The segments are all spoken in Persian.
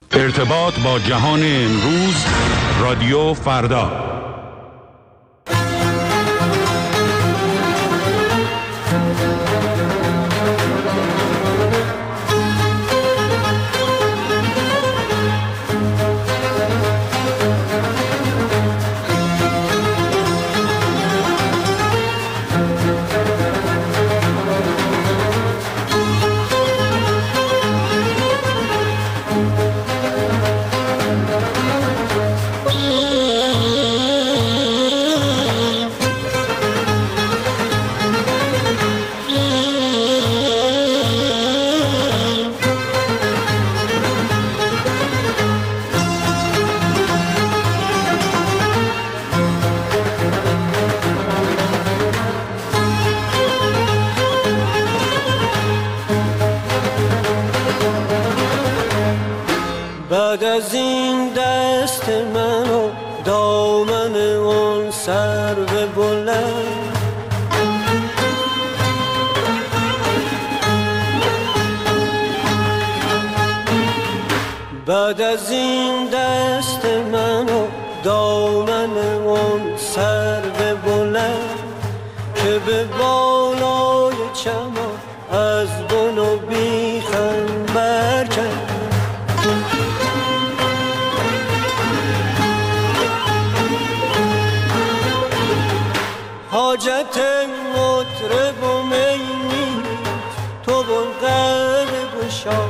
ارتباط با جهان امروز، رادیو فردا. بعد از این دست من و دامن اون سرو بلند، بعد از این دست من و دامن اون سرو بلند که به بالای چمان از بن و بیخم برکند، حاجت مطرب و می تو بلغر گشا،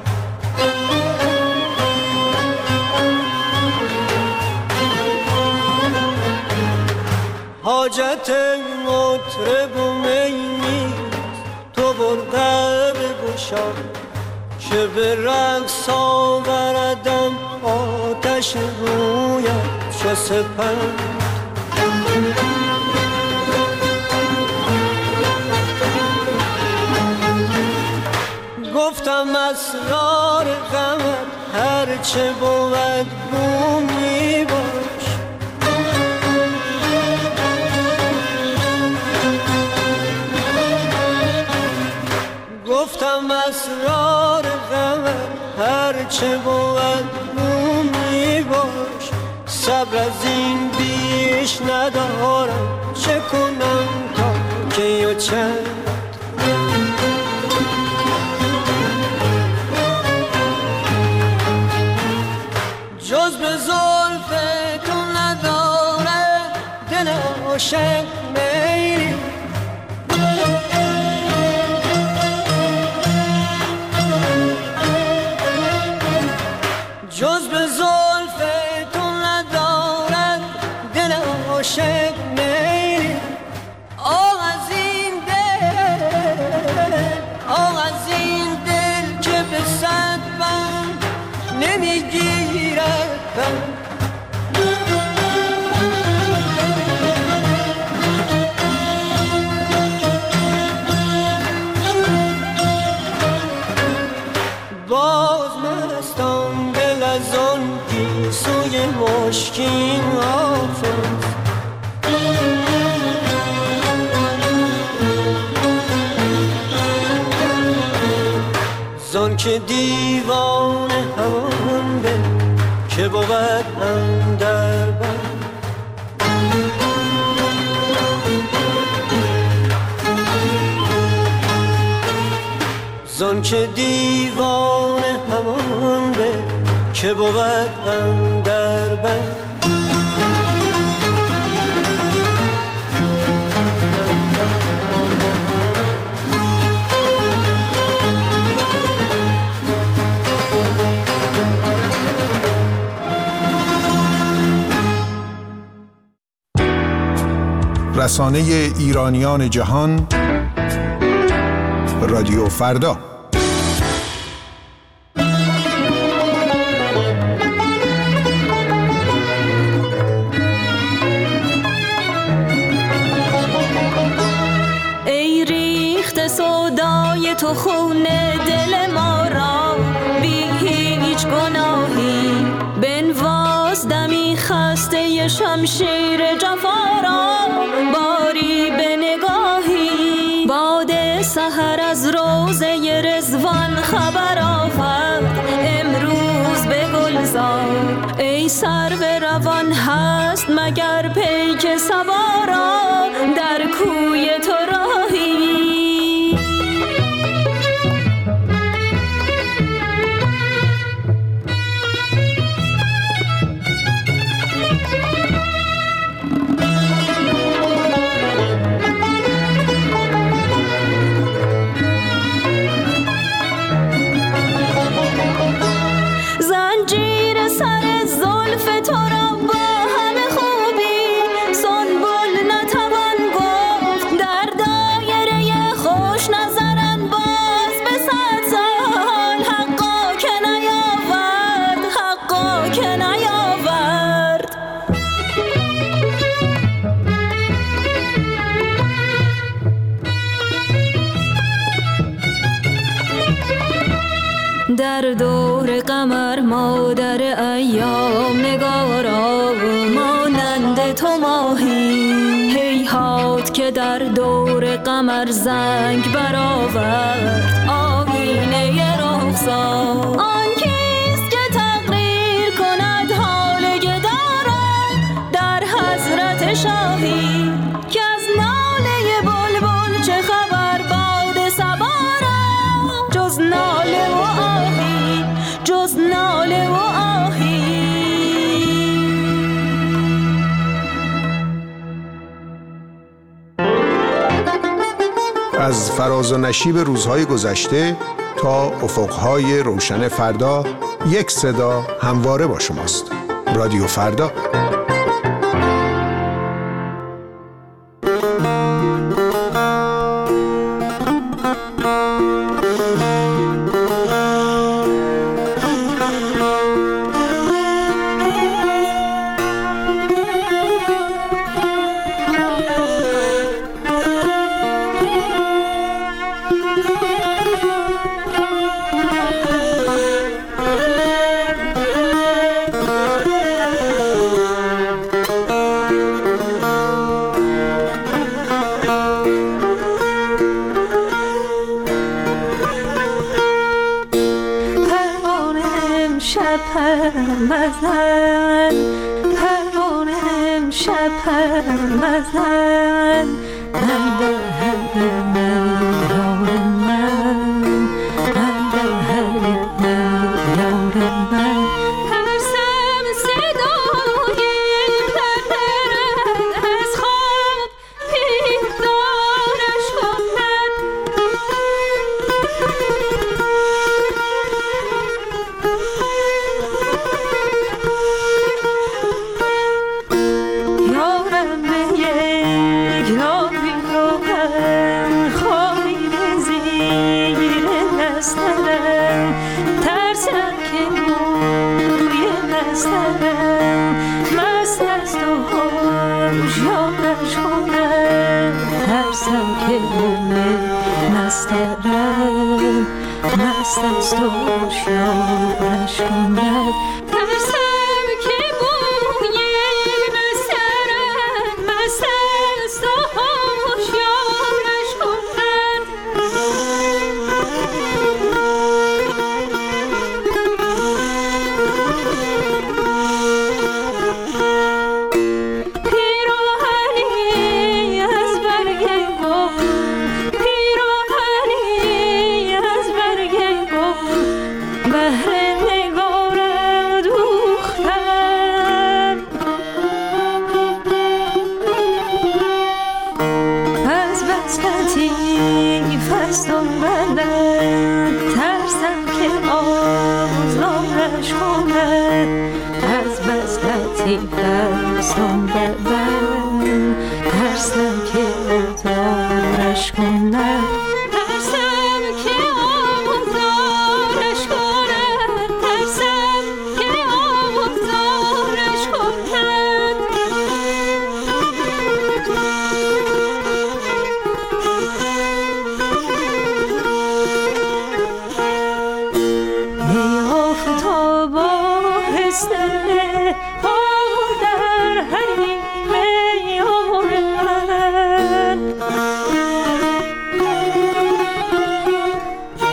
حاجت مطرب و می تو بلغر گشا که به رقص آوردم آتش رویم چه سپند. گفتم اسرار غمت هرچه بود گم می باش، گفتم اسرار غمت هرچه بود گم می باش، صبر از این بیش ندارم چه کنم تا کی و چند. جز به زلف تو نداره دل عاشق میلی، جز به زلف تو نداره دل عاشق میلی. آه از این دل، آه از این دل که به صد بند نمیگیرد باز مستم دل از آن گیسوی مشکین آفت، زان که دیوان همان به که بود اندر بند، زان که دیوان همان به که بود اندر بند. رسانه ایرانیان جهان، رادیو فردا. ای ریخت سودای تو خون دل ما را بی هیچ گناهی، بنواز دمی خسته شمشیر جفا را باری به نگاهی. باد سحر از روزه رضوان خبر آورد امروز بگو ای سرو روان هست مگر پیک سوارا در کوی تو راهی. در دور قمر مادر ایام نگارا مانند تو ماهی. هیهات که در دور قمر زنگ برآورد آیینه رخسار. آن کیست که تقریر کند حال گداران در حضرت شاهی. که از ناله بلبل چه خبر باد صبا را جز ناله و آهی، جز ناله و آهی. از فراز و نشیب روزهای گذشته تا افقهای روشن فردا، یک صدا همواره با شماست. رادیو فردا.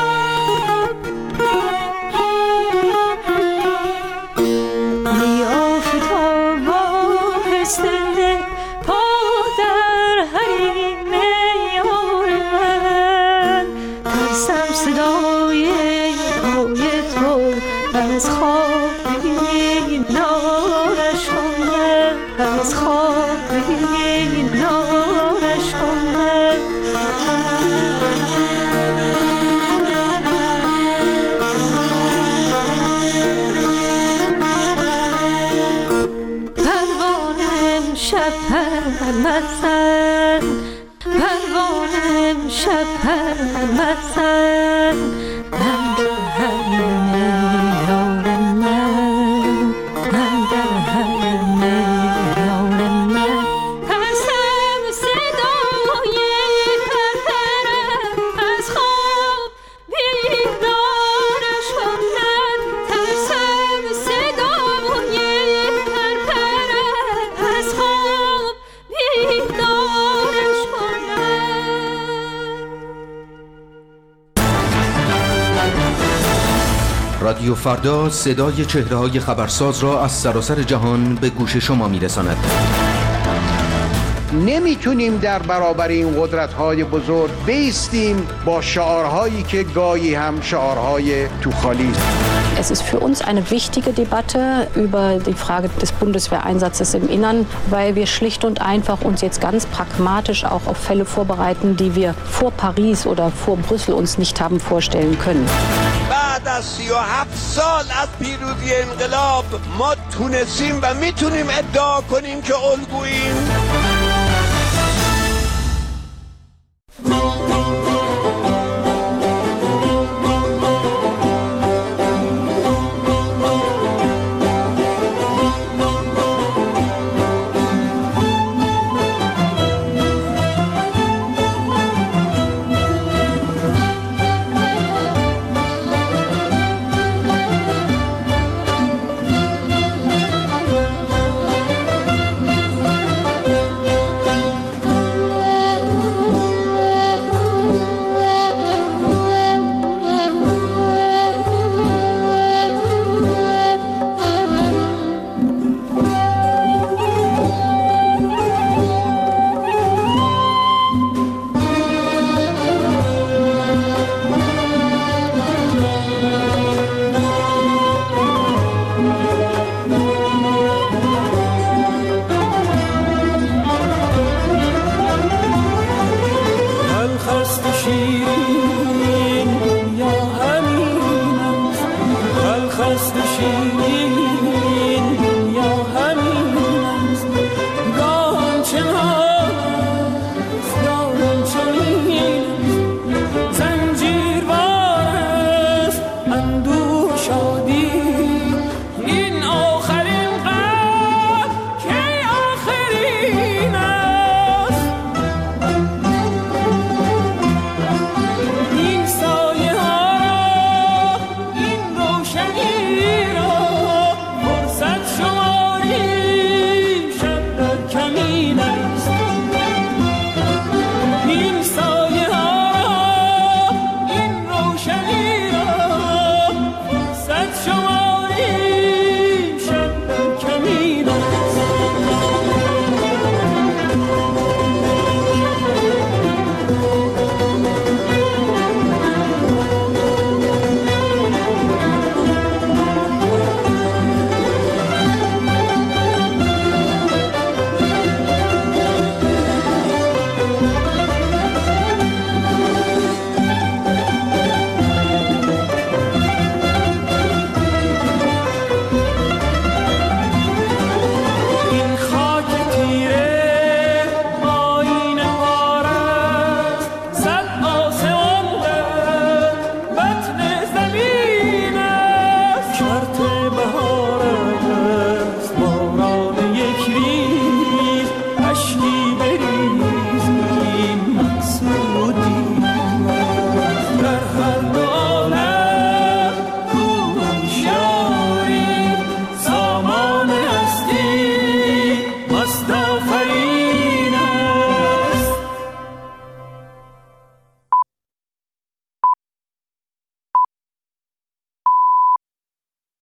یا مثل من در حرم یار من، من در حرم یار من. قسم صدای پرپرم از خواب بیدار شدن، قسم صدای پرپرم از خواب بیدار شدن. رادیو فردا صدای چهره‌های خبرساز را از سراسر جهان به گوش شما می‌رساند. نمیتونیم در برابر این قدرت‌های بزرگ بایستیم با شعارهایی که گاهی هم شعارهای توخالی است. Es ist für uns eine wichtige Debatte über die Frage des Bundeswehreinsatzes im Innern, weil wir schlicht und einfach uns jetzt ganz pragmatisch auch auf Fälle vorbereiten, die wir vor Paris oder vor Brüssel uns nicht haben vorstellen können. بعد از 37 سال از پیروزی انقلاب ما تونستیم و میتونیم ادعا کنیم که الگوییم. زنجیر وارست اندوه شد